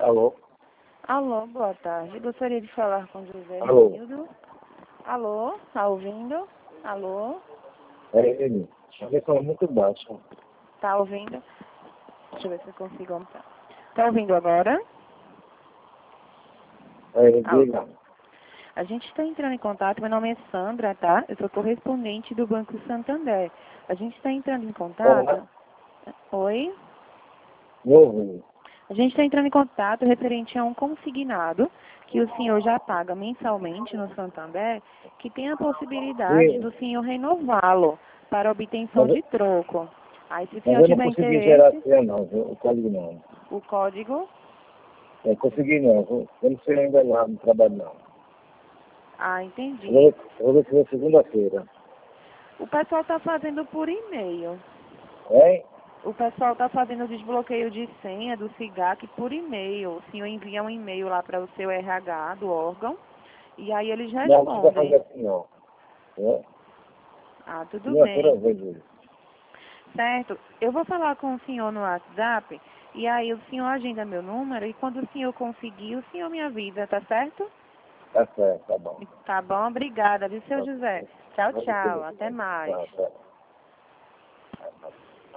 Alô? Alô, boa tarde. Gostaria de falar com José Alô? Renildo. Alô, tá ouvindo? Alô, É ele. A ver fala muito baixo. tá ouvindo? Deixa eu ver se eu consigo aumentar. Tá ouvindo agora? É ele, Alô. diga. A gente está entrando em contato, meu nome é Sandra, tá? Eu sou correspondente do Banco Santander. A gente está entrando em contato... Oi? Me ouviu? A gente está entrando em contato referente a um consignado que o senhor já paga mensalmente no Santander, que tem a possibilidade Sim. do senhor renová-lo para obtenção Mas, de troco. Aí, se o mas senhor eu não tiver consegui gerar interesse, assim, não, viu? O código não. o código... Não consegui não, viu? Eu não sei ainda lá no trabalho não. Ah, entendi. Eu vou ver se é segunda-feira. O pessoal está fazendo por e-mail. Hein? O pessoal está fazendo o desbloqueio de senha do SIGAC por e-mail. O senhor envia um e-mail lá para o seu RH do órgão e aí eles Não, não precisa fazer respondem. assim não. É? Ah, tudo Segunda-feira bem. eu vejo isso. Certo. Eu vou falar com o senhor no WhatsApp e aí o senhor agenda meu número e quando o senhor conseguir, o senhor me avisa, tá certo? Tá certo, tá bom. Tá bom, obrigada, viu, seu Tá, José? Tchau, tá, tchau. tá, Até mais. tá, tá.